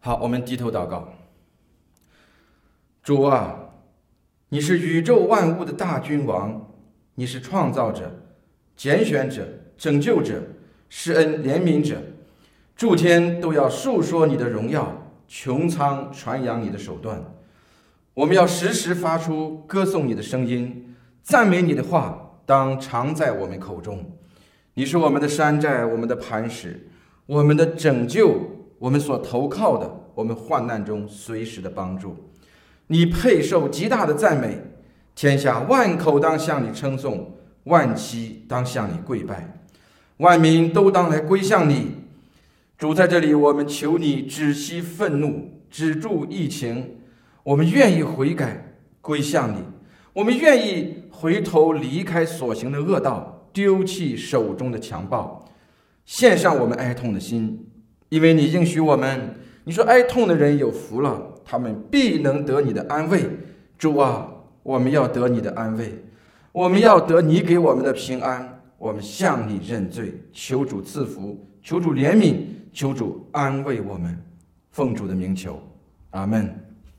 好，我们低头祷告。主啊，你是宇宙万物的大君王，你是创造者、拣选者、拯救者、施恩怜悯者，诸天都要述说你的荣耀，穹苍传扬你的手段。我们要时时发出歌颂你的声音，赞美你的话当常在我们口中。你是我们的山寨，我们的磐石，我们的拯救，我们所投靠的，我们患难中随时的帮助。你配受极大的赞美，天下万口当向你称颂，万膝当向你跪拜，万民都当来归向你。主，在这里我们求你止息愤怒，止住疫情，我们愿意悔改归向你，我们愿意回头离开所行的恶道，丢弃手中的强暴，献上我们哀痛的心，因为你应许我们，你说哀痛的人有福了，他们必能得你的安慰。主啊，我们要得你的安慰，我们要得你给我们的平安，我们向你认罪，求主赐福，求主怜悯，求主安慰我们，奉主的名求，阿们。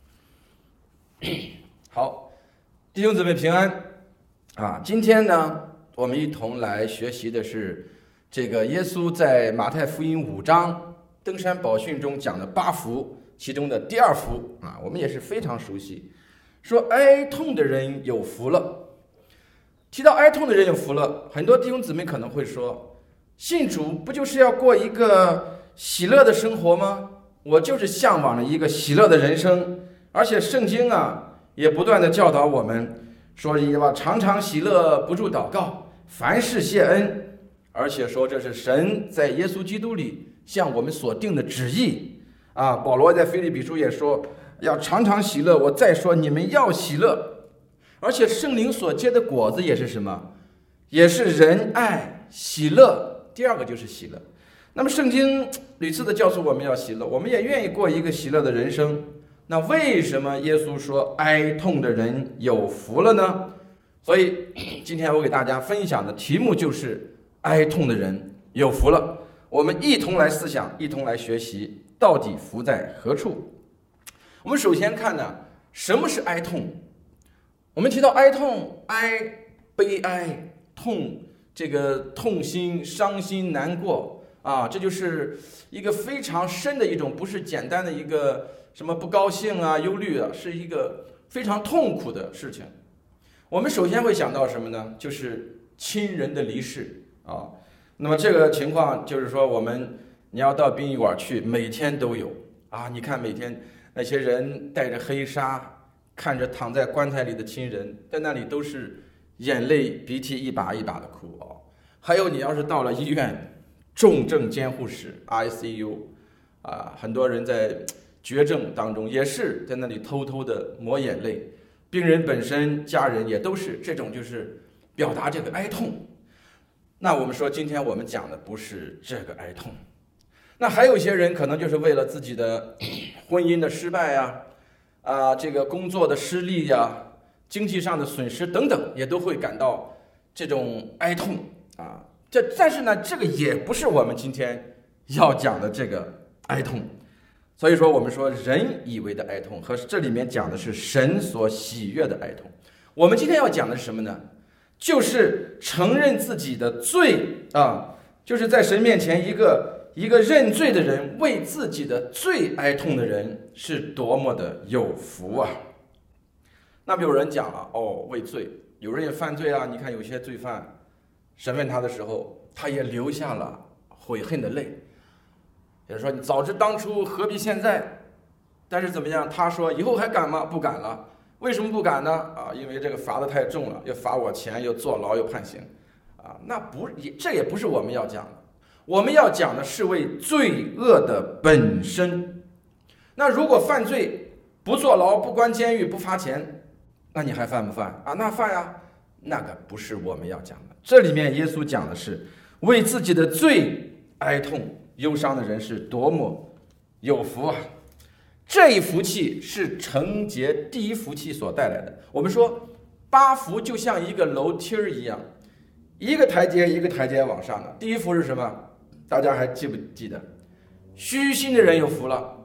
好，弟兄姊妹平安啊！今天呢，我们一同来学习的是这个耶稣在马太福音5章登山宝训中讲的8福，其中的第2福啊，我们也是非常熟悉，说哀痛的人有福了。提到哀痛的人有福了，很多弟兄姊妹可能会说，信主不就是要过一个喜乐的生活吗？我就是向往了一个喜乐的人生，而且圣经啊也不断的教导我们说，要常常喜乐，不住祷告，凡事谢恩，而且说这是神在耶稣基督里向我们所定的旨意啊。保罗在腓立比书也说要常常喜乐，我再说你们要喜乐。而且圣灵所结的果子也是什么？也是仁爱喜乐，第2个就是喜乐。那么圣经屡次的教唆我们要喜乐，我们也愿意过一个喜乐的人生。那为什么耶稣说哀痛的人有福了呢？所以今天我给大家分享的题目就是哀痛的人有福了。我们一同来思想，一同来学习，到底福在何处？我们首先看呢，什么是哀痛？我们提到哀痛，哀悲哀，痛这个痛心、伤心、难过啊，这就是一个非常深的一种，不是简单的一个什么不高兴啊、忧虑啊，是一个非常痛苦的事情。我们首先会想到什么呢？就是亲人的离世啊。那么这个情况就是说，你要到殡仪馆去，每天都有啊。你看每天那些人带着黑纱，看着躺在棺材里的亲人，在那里都是眼泪鼻涕一把一把的哭啊。还有你要是到了医院重症监护室 ICU 啊，很多人在绝症当中也是在那里偷偷的抹眼泪，病人本身家人也都是这种，就是表达这个哀痛。那我们说今天我们讲的不是这个哀痛，那还有一些人可能就是为了自己的婚姻的失败这个工作的失利经济上的损失等等，也都会感到这种哀痛啊。但是呢，这个也不是我们今天要讲的这个哀痛。所以说我们说人以为的哀痛和这里面讲的是神所喜悦的哀痛。我们今天要讲的是什么呢？就是承认自己的罪啊，就是在神面前一个认罪的人，为自己的罪哀痛的人是多么的有福啊。那么有人讲了，为罪，有人也犯罪啊。你看有些罪犯审问他的时候，他也流下了悔恨的泪，也就是说你早知当初何必现在。但是怎么样？他说以后还敢吗？不敢了。为什么不敢呢？因为这个罚得太重了，又罚我钱，又坐牢，又判刑这也不是我们要讲的。我们要讲的是为罪恶的本身。那如果犯罪不坐牢，不关监狱，不罚钱，那你还犯不犯那犯呀。那个不是我们要讲的。这里面耶稣讲的是为自己的罪哀痛忧伤的人是多么有福啊。这一福气是承接第1福气所带来的。我们说8福就像一个楼梯一样，一个台阶一个台阶往上的。第1福是什么？大家还记不记得？虚心的人有福了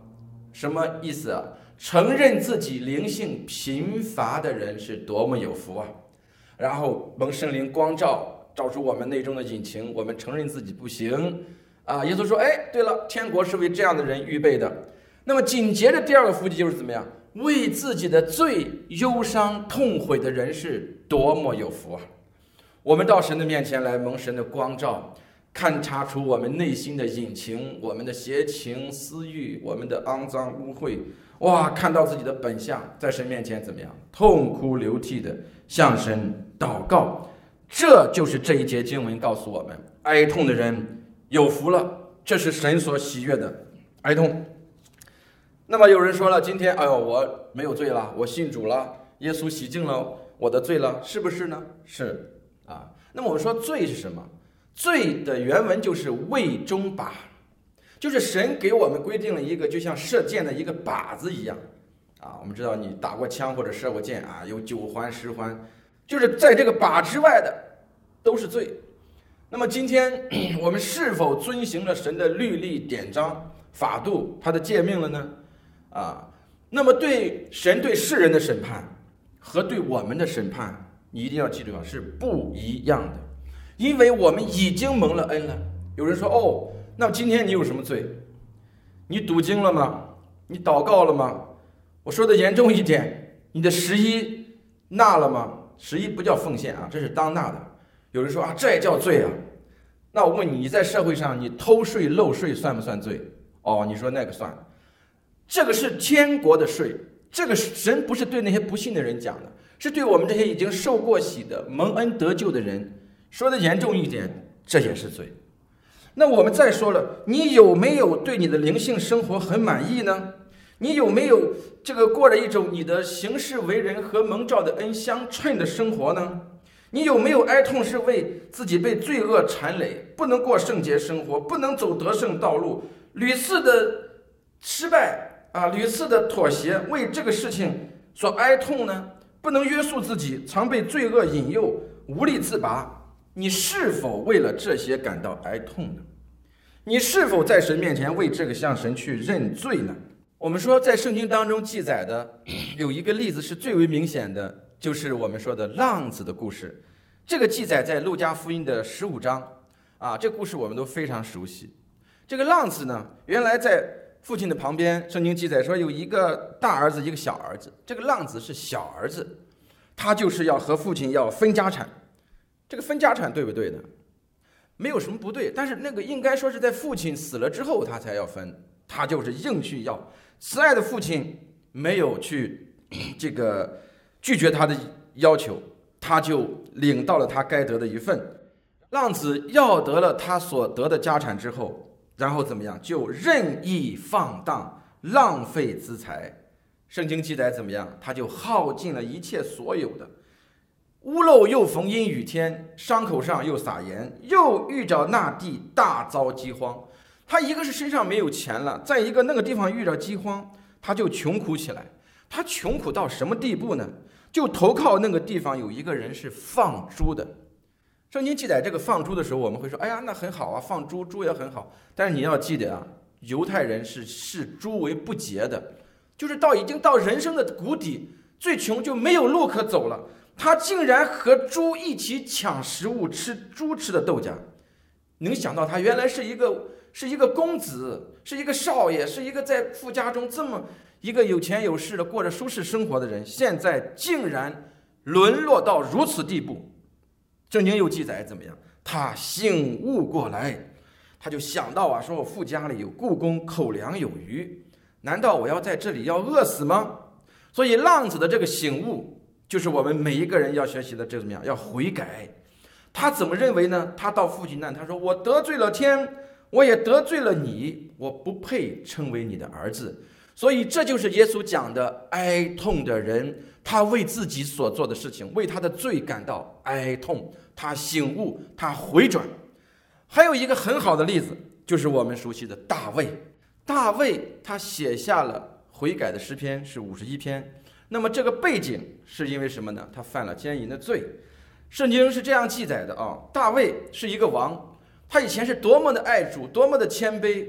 什么意思啊？承认自己灵性贫乏的人是多么有福啊！然后蒙圣灵光照，照出我们内中的隐情，我们承认自己不行啊。耶稣说：“哎，对了，天国是为这样的人预备的。”那么紧接着第二个福气就是怎么样？为自己的罪忧伤痛悔的人是多么有福啊！我们到神的面前来，蒙神的光照，勘察出我们内心的隐情，我们的邪情私欲，我们的肮脏污秽。哇，看到自己的本相，在神面前怎么样？痛哭流涕的向神祷告。这就是这一节经文告诉我们，哀痛的人有福了，这是神所喜悦的哀痛。那么有人说了，今天哎呦，我没有罪了，我信主了，耶稣洗净了我的罪了，是不是呢？是啊。那么我们说罪是什么？罪的原文就是位中靶，就是神给我们规定了一个就像射箭的一个靶子一样啊。我们知道你打过枪或者射过箭啊，有9环10环，就是在这个靶之外的都是罪。那么今天我们是否遵行了神的律例典章法度他的诫命了呢？那么对神对世人的审判和对我们的审判，你一定要记住啊，是不一样的。因为我们已经蒙了恩了。有人说，哦，那今天你有什么罪？你读经了吗？你祷告了吗？我说的严重一点，你的11纳了吗？11不叫奉献啊，这是当纳的。有人说啊，这也叫罪啊。那我问你，你在社会上你偷税漏税算不算罪？哦，你说那个算。这个是天国的税，这个神不是对那些不信的人讲的，是对我们这些已经受过洗的蒙恩得救的人。说的严重一点，这也是罪。那我们再说了，你有没有对你的灵性生活很满意呢？你有没有这个过着一种你的行事为人和蒙召的恩相称的生活呢？你有没有哀痛是为自己被罪恶缠累，不能过圣洁生活，不能走得胜道路，屡次的失败啊，屡次的妥协，为这个事情所哀痛呢？不能约束自己，常被罪恶引诱，无力自拔。你是否为了这些感到哀痛呢？你是否在神面前为这个向神去认罪呢？我们说在圣经当中记载的有一个例子是最为明显的，就是我们说的浪子的故事。这个记载在路加福音的15章啊，这个故事我们都非常熟悉。这个浪子呢，原来在父亲的旁边，圣经记载说有一个大儿子一个小儿子，这个浪子是小儿子，他就是要和父亲要分家产。这个分家产对不对呢？没有什么不对，但是那个应该说是在父亲死了之后他才要分，他就是硬去要。慈爱的父亲没有去这个拒绝他的要求，他就领到了他该得的一份。浪子要得了他所得的家产之后，然后怎么样？就任意放荡，浪费资财。圣经记载怎么样？他就耗尽了一切所有的。屋漏又逢阴雨天，伤口上又撒盐，又遇着那地大遭饥荒。他一个是身上没有钱了，再一个那个地方遇着饥荒，他就穷苦起来。他穷苦到什么地步呢？就投靠那个地方有一个人是放猪的。圣经记载这个放猪的时候，我们会说，哎呀，那很好啊，放猪，猪也很好。但是你要记得啊，犹太人是视猪为不洁的，就是已经到人生的谷底，最穷就没有路可走了。他竟然和猪一起抢食物，吃猪吃的豆荚。能想到他原来是一个公子，是一个少爷，是一个在富家中这么一个有钱有势的过着舒适生活的人，现在竟然沦落到如此地步。圣经又记载怎么样？他醒悟过来，他就想到啊，说我父家里有雇工，口粮有余，难道我要在这里要饿死吗？所以浪子的这个醒悟，就是我们每一个人要学习的，这怎么样？要悔改。他怎么认为呢？他到父亲那，他说：“我得罪了天，我也得罪了你，我不配称为你的儿子。”所以这就是耶稣讲的哀痛的人，他为自己所做的事情，为他的罪感到哀痛，他醒悟，他回转。还有一个很好的例子，就是我们熟悉的大卫。大卫他写下了悔改的诗篇，是51篇。那么这个背景是因为什么呢？他犯了奸淫的罪。圣经是这样记载的啊，大卫是一个王，他以前是多么的爱主，多么的谦卑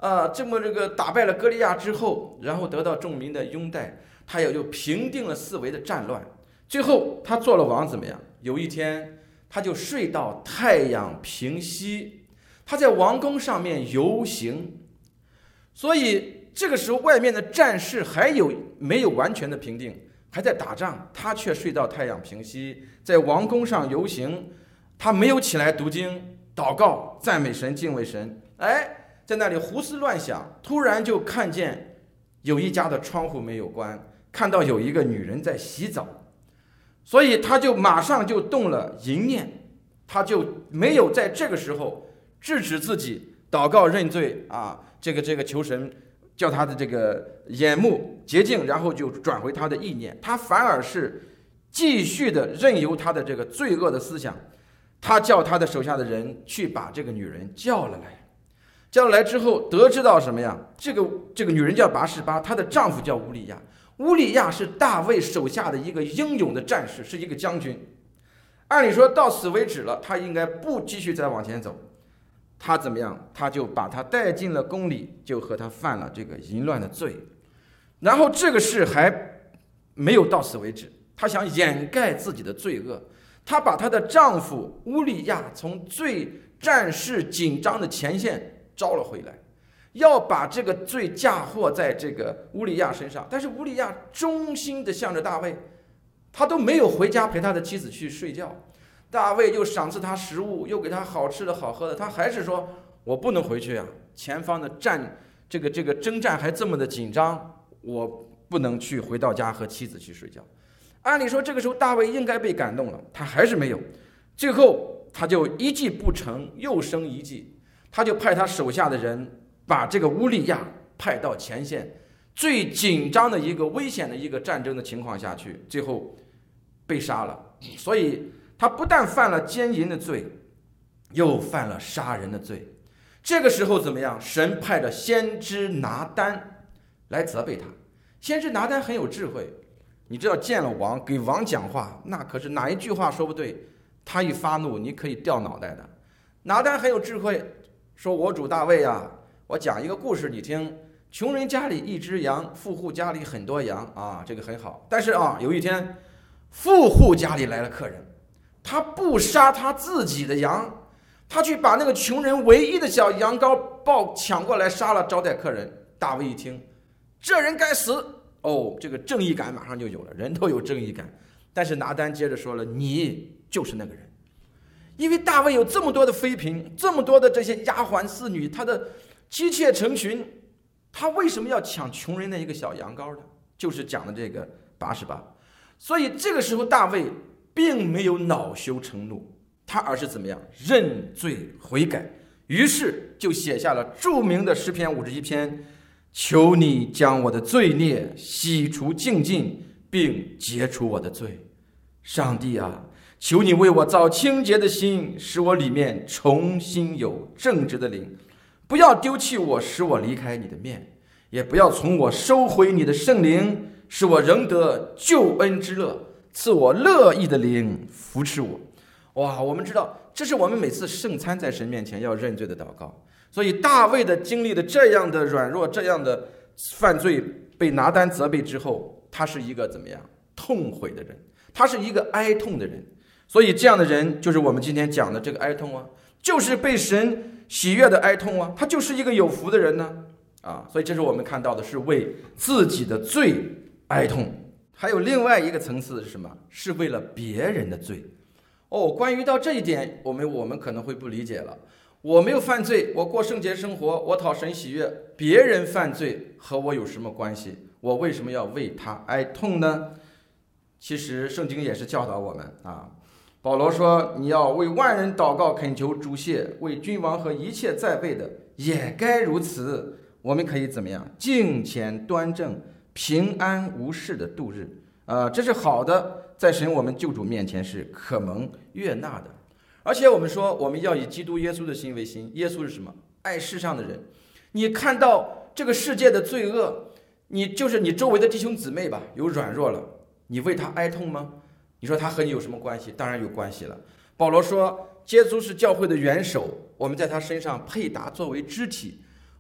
这个打败了歌利亚之后，然后得到众民的拥戴，他也就平定了四围的战乱。最后他做了王怎么样？有一天他就睡到太阳平西，他在王宫上面游行。所以这个时候外面的战事没有完全的平定，还在打仗，他却睡到太阳平西，在王宫上游行。他没有起来读经祷告赞美神敬畏神，在那里胡思乱想，突然就看见有一家的窗户没有关，看到有一个女人在洗澡，所以他就马上就动了淫念，他就没有在这个时候制止自己祷告认罪这个求神叫他的这个眼目洁净，然后就转回他的意念，他反而是继续的任由他的这个罪恶的思想。他叫他的手下的人去把这个女人叫了来之后，得知到什么呀？这个女人叫拔示巴，她的丈夫叫乌利亚。乌利亚是大卫手下的一个英勇的战士，是一个将军。按理说到此为止了，他应该不继续再往前走。他怎么样？他就把他带进了宫里，就和他犯了这个淫乱的罪。然后这个事还没有到此为止，他想掩盖自己的罪恶。她把她的丈夫乌利亚从最战事紧张的前线招了回来，要把这个罪嫁祸在这个乌利亚身上。但是乌利亚忠心的向着大卫，他都没有回家陪他的妻子去睡觉。大卫又赏赐他食物，又给他好吃的好喝的，他还是说我不能回去啊，前方的这个征战还这么的紧张，我不能去回到家和妻子去睡觉。按理说这个时候大卫应该被感动了，他还是没有。最后他就一计不成又生一计，他就派他手下的人把这个乌利亚派到前线最紧张的一个危险的一个战争的情况下去，最后被杀了。所以他不但犯了奸淫的罪，又犯了杀人的罪。这个时候怎么样？神派了先知拿单来责备他。先知拿单很有智慧，你知道见了王给王讲话，那可是哪一句话说不对，他一发怒你可以掉脑袋的。拿单很有智慧，说我主大卫啊，我讲一个故事你听，穷人家里一只羊，富户家里很多羊这个很好。但是有一天富户家里来了客人，他不杀他自己的羊，他去把那个穷人唯一的小羊羔抢过来杀了，招待客人。大卫一听，这人该死。这个正义感马上就有了，人都有正义感。但是拿单接着说了，你就是那个人。因为大卫有这么多的妃嫔，这么多的这些丫鬟侍女，他的妻妾成群，他为什么要抢穷人的一个小羊羔呢？就是讲的这个拔示巴。所以这个时候大卫并没有恼羞成怒，他而是怎么样？认罪悔改。于是就写下了著名的诗篇51篇，求你将我的罪孽洗除净尽，并解除我的罪。上帝啊，求你为我造清洁的心，使我里面重新有正直的灵。不要丢弃我，使我离开你的面，也不要从我收回你的圣灵，使我仍得救恩之乐，赐我乐意的灵扶持我。我们知道这是我们每次圣餐在神面前要认罪的祷告。所以大卫的经历的这样的软弱，这样的犯罪，被拿单责备之后，他是一个怎么样痛悔的人，他是一个哀痛的人。所以这样的人就是我们今天讲的这个哀痛就是被神喜悦的哀痛他就是一个有福的人呢所以这是我们看到的是为自己的罪哀痛。还有另外一个层次是什么？是为了别人的罪。关于到这一点，我们可能会不理解了。我没有犯罪，我过圣洁生活，我讨神喜悦，别人犯罪和我有什么关系？我为什么要为他哀痛呢？其实圣经也是教导我们保罗说，你要为万人祷告恳求主谢，为君王和一切在位的也该如此。我们可以怎么样？敬虔端正，平安无事的度日这是好的，在神我们救主面前是可蒙悦纳的。而且我们说，我们要以基督耶稣的心为心。耶稣是什么？爱世上的人。你看到这个世界的罪恶，你周围的弟兄姊妹吧，有软弱了，你为他哀痛吗？你说他和你有什么关系？当然有关系了。保罗说，耶稣是教会的元首，我们在他身上配搭作为肢体。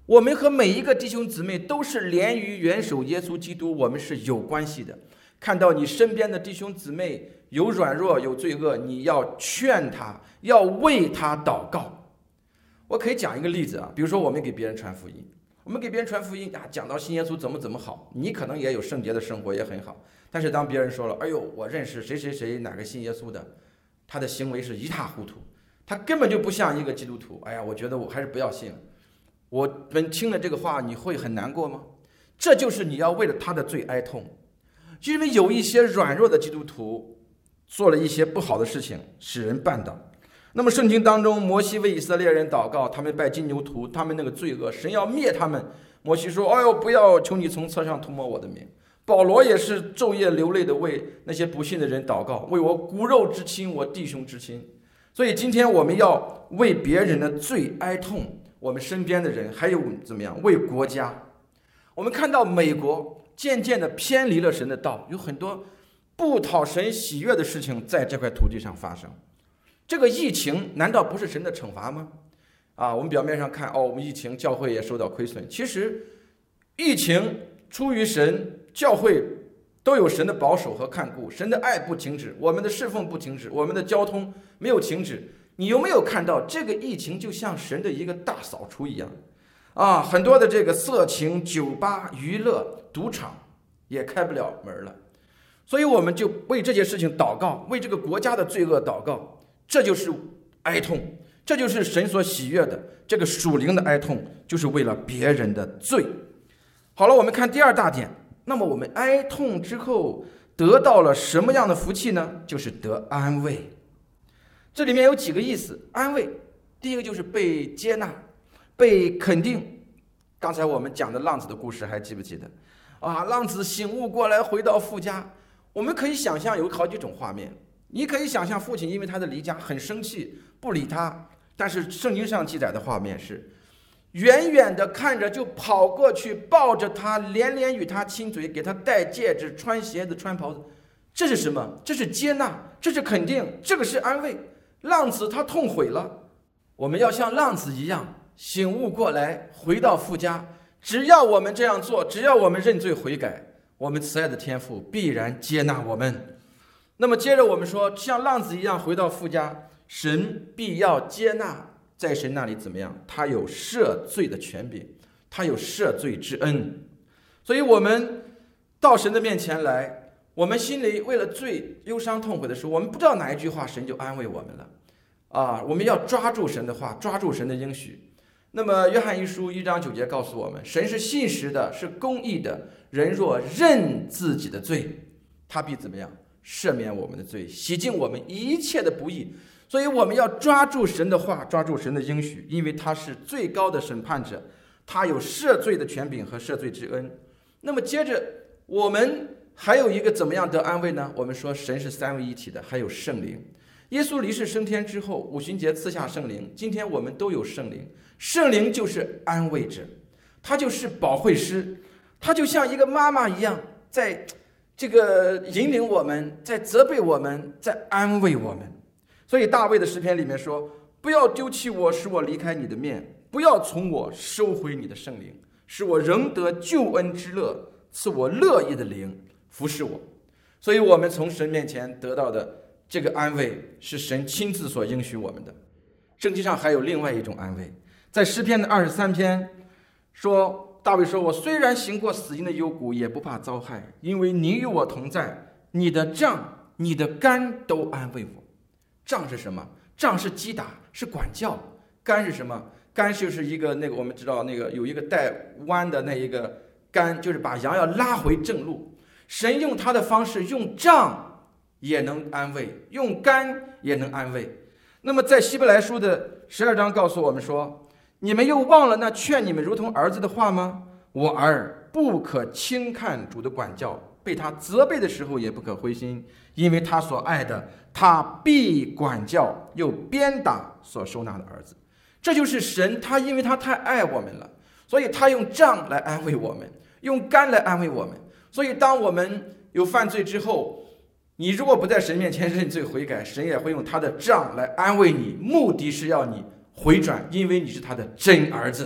我们和每一个弟兄姊妹都是连于元首耶稣基督，我们是有关系的。看到你身边的弟兄姊妹有软弱有罪恶，你要劝他，要为他祷告。我可以讲一个例子啊，比如说我们给别人传福音，讲到信耶稣怎么好，你可能也有圣洁的生活也很好，但是当别人说了，哎呦，我认识谁谁谁哪个信耶稣的，他的行为是一塌糊涂，他根本就不像一个基督徒，哎呀，我觉得我还是不要信了。我们听了这个话，你会很难过吗？这就是你要为了他的罪哀痛，因为有一些软弱的基督徒做了一些不好的事情，使人绊倒。那么圣经当中，摩西为以色列人祷告，他们拜金牛犊，他们那个罪恶，神要灭他们。摩西说：“哎呦，不要，求你从册上涂抹我的名。”保罗也是昼夜流泪的为那些不信的人祷告，为我骨肉之亲，我弟兄之亲。所以今天我们要为别人的罪哀痛。我们身边的人，还有怎么样为国家？我们看到美国渐渐的偏离了神的道，有很多不讨神喜悦的事情在这块土地上发生。这个疫情难道不是神的惩罚吗？我们表面上看，我们疫情教会也受到亏损，其实疫情出于神，教会都有神的保守和看顾，神的爱不停止，我们的侍奉不停止，我们的交通没有停止。你有没有看到这个疫情就像神的一个大扫除一样很多的这个色情酒吧娱乐赌场也开不了门了，所以我们就为这些事情祷告，为这个国家的罪恶祷告，这就是哀痛，这就是神所喜悦的这个属灵的哀痛，就是为了别人的罪。好了，我们看第二大点，那么我们哀痛之后得到了什么样的福气呢？就是得安慰。这里面有几个意思，安慰，第一个就是被接纳，被肯定。刚才我们讲的浪子的故事还记不记得浪子醒悟过来回到父家，我们可以想象有好几种画面。你可以想象父亲因为他的离家很生气，不理他，但是圣经上记载的画面是远远的看着就跑过去抱着他，连连与他亲嘴，给他戴戒指，穿鞋子，穿袍子。这是什么？这是接纳，这是肯定，这个是安慰。浪子他痛悔了，我们要像浪子一样醒悟过来，回到父家。只要我们这样做，只要我们认罪悔改，我们慈爱的天父必然接纳我们。那么接着我们说，像浪子一样回到父家，神必要接纳，在神那里怎么样？他有赦罪的权柄，他有赦罪之恩。所以我们到神的面前来，我们心里为了罪忧伤痛悔的时候，我们不知道哪一句话神就安慰我们了我们要抓住神的话，抓住神的应许。那么约翰一书1章9节告诉我们，神是信实的，是公义的，人若认自己的罪，他必怎么样？赦免我们的罪，洗净我们一切的不义。所以我们要抓住神的话，抓住神的应许，因为他是最高的审判者，他有赦罪的权柄和赦罪之恩。那么接着我们还有一个怎么样得安慰呢？我们说神是三位一体的，还有圣灵。耶稣离世升天之后，五旬节赐下圣灵，今天我们都有圣灵。圣灵就是安慰者，他就是保惠师，他就像一个妈妈一样，在这个引领我们，在责备我们，在安慰我们。所以大卫的诗篇里面说，不要丢弃我，使我离开你的面，不要从我收回你的圣灵，使我仍得救恩之乐，赐我乐意的灵服侍我。所以我们从神面前得到的这个安慰，是神亲自所应许我们的。圣经上还有另外一种安慰，在诗篇的23篇说，大卫说，我虽然行过死荫的幽谷，也不怕遭害，因为你与我同在，你的杖你的竿都安慰我。杖是什么？杖是击打，是管教。竿是什么？竿就是一个我们知道有一个带弯的那一个竿，就是把羊要拉回正路。神用他的方式，用杖也能安慰，用竿也能安慰。那么在希伯来书的12章告诉我们说，你们又忘了那劝你们如同儿子的话吗？我儿，不可轻看主的管教，被他责备的时候也不可灰心，因为他所爱的，他必管教，又鞭打所收纳的儿子。这就是神，他因为他太爱我们了，所以他用杖来安慰我们，用竿来安慰我们。所以当我们有犯罪之后，你如果不在神面前认罪悔改，神也会用他的杖来安慰你，目的是要你回转，因为你是他的真儿子。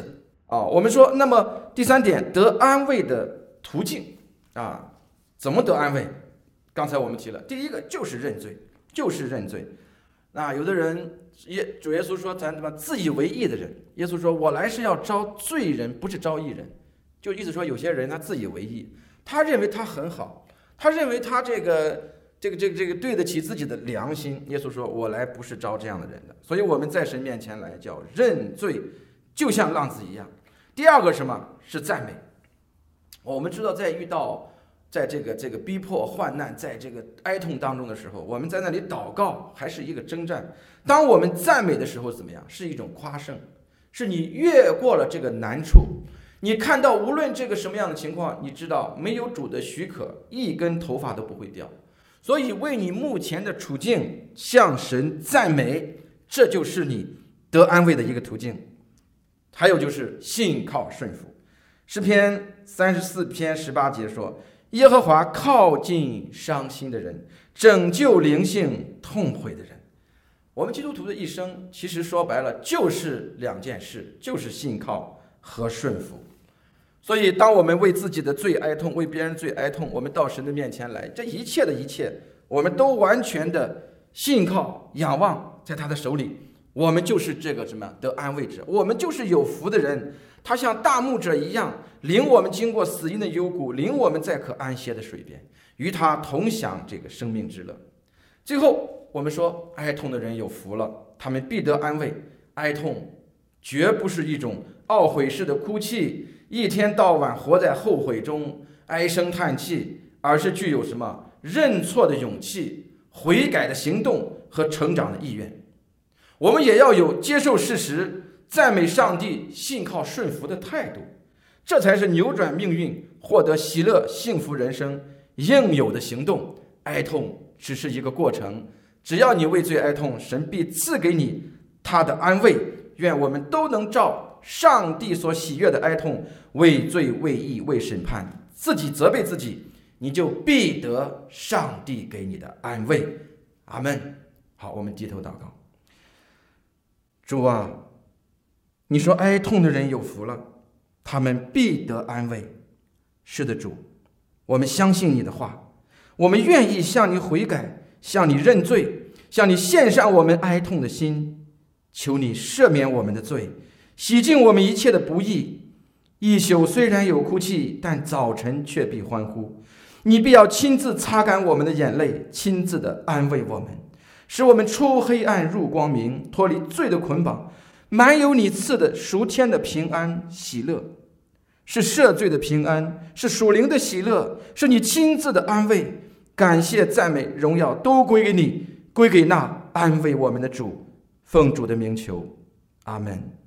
我们说，那么第三点，得安慰的途径怎么得安慰？刚才我们提了，第一个就是认罪，就是认罪。有的人主耶稣说咱自以为义的人，耶稣说我来是要招罪人，不是招义人。就意思说有些人他自以为义，他认为他很好，他认为他这个对得起自己的良心。耶稣说我来不是招这样的人的。所以我们在神面前来叫认罪，就像浪子一样。第二个什么是赞美？我们知道在这个逼迫患难，在这个哀痛当中的时候，我们在那里祷告还是一个征战。当我们赞美的时候怎么样？是一种夸胜，是你越过了这个难处，你看到无论这个什么样的情况，你知道没有主的许可，一根头发都不会掉。所以为你目前的处境向神赞美，这就是你得安慰的一个途径。还有就是信靠顺服。诗篇34篇18节说，耶和华靠近伤心的人，拯救灵性痛悔的人。我们基督徒的一生其实说白了就是两件事，就是信靠和顺服。所以当我们为自己的罪哀痛，为别人罪哀痛，我们到神的面前来，这一切的一切我们都完全的信靠仰望在他的手里，我们就是这个什么得安慰者，我们就是有福的人。他像大牧者一样，领我们经过死荫的幽谷，领我们在可安歇的水边，与他同享这个生命之乐。最后我们说，哀痛的人有福了，他们必得安慰。哀痛绝不是一种懊悔式的哭泣，一天到晚活在后悔中唉声叹气，而是具有什么认错的勇气、悔改的行动和成长的意愿。我们也要有接受事实、赞美上帝、信靠顺服的态度，这才是扭转命运、获得喜乐、幸福人生应有的行动。哀痛只是一个过程，只要你为罪哀痛，神必赐给你他的安慰。愿我们都能照上帝所喜悦的哀痛，为罪、为义、为审判，自己责备自己，你就必得上帝给你的安慰。阿们。好，我们低头祷告。主啊，你说哀痛的人有福了，他们必得安慰。是的，主，我们相信你的话，我们愿意向你悔改，向你认罪，向你献上我们哀痛的心。求你赦免我们的罪，洗净我们一切的不义。一宿虽然有哭泣，但早晨却必欢呼。你必要亲自擦干我们的眼泪，亲自的安慰我们，使我们出黑暗入光明，脱离罪的捆绑，满有你赐的属天的平安喜乐。是赦罪的平安，是属灵的喜乐，是你亲自的安慰。感谢赞美荣耀都归给你，归给那安慰我们的主。奉主的名求，阿们。